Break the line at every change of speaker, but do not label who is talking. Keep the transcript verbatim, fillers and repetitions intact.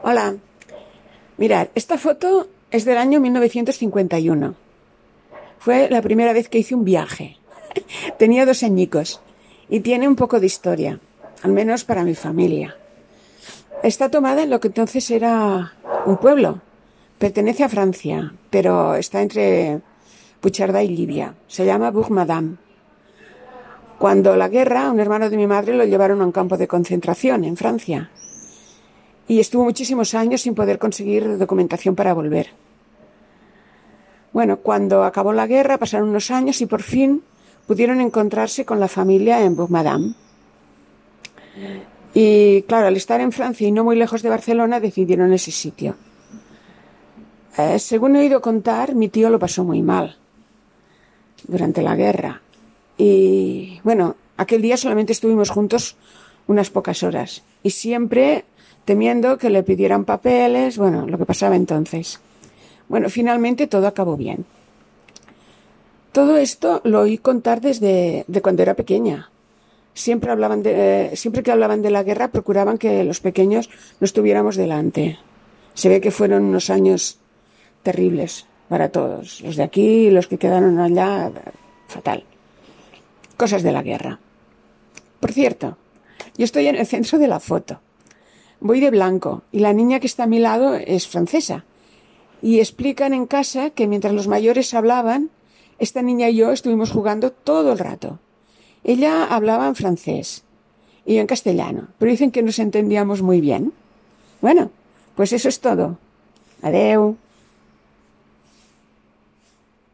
Hola, mirad, esta foto es del año mil novecientos cincuenta y uno. Fue la primera vez que hice un viaje. Tenía dos añicos y tiene un poco de historia, al menos para mi familia. Está tomada en lo que entonces era un pueblo. Pertenece a Francia, pero está entre Puigcerdà y Libia. Se llama Bourg-Madame. Cuando la guerra, un hermano de mi madre lo llevaron a un campo de concentración en Francia. Y estuvo muchísimos años sin poder conseguir documentación para volver. Bueno, cuando acabó la guerra pasaron unos años y por fin pudieron encontrarse con la familia en Bourg-Madame. Y claro, al estar en Francia y no muy lejos de Barcelona, decidieron ese sitio. Eh, según he oído contar, mi tío lo pasó muy mal durante la guerra. Y bueno, aquel día solamente estuvimos juntos unas pocas horas. Y siempre temiendo que le pidieran papeles, bueno, lo que pasaba entonces. Bueno, finalmente todo acabó bien. Todo esto lo oí contar desde de cuando era pequeña. Siempre hablaban de, eh, siempre que hablaban de la guerra procuraban que los pequeños no estuviéramos delante. Se ve que fueron unos años terribles para todos. Los de aquí y los que quedaron allá, fatal. Cosas de la guerra. Por cierto, yo estoy en el centro de la foto. Voy de blanco y la niña que está a mi lado es francesa. Y explican en casa que mientras los mayores hablaban, esta niña y yo estuvimos jugando todo el rato. Ella hablaba en francés y yo en castellano, pero dicen que nos entendíamos muy bien. Bueno, pues eso es todo. Adeu.